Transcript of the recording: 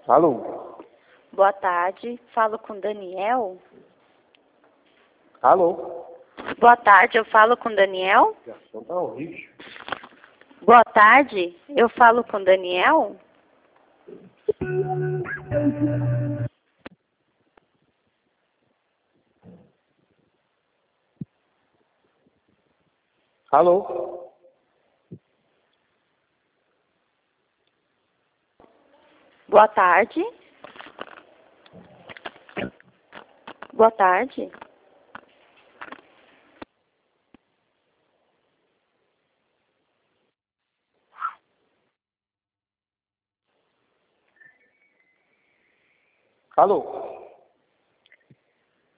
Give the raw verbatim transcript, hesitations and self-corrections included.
Alô? Boa tarde, falo com Daniel. Alô? Boa tarde, eu falo com Daniel. A ligação tá horrível. Boa tarde, eu falo com Daniel. Alô? Boa tarde. Boa tarde. Alô?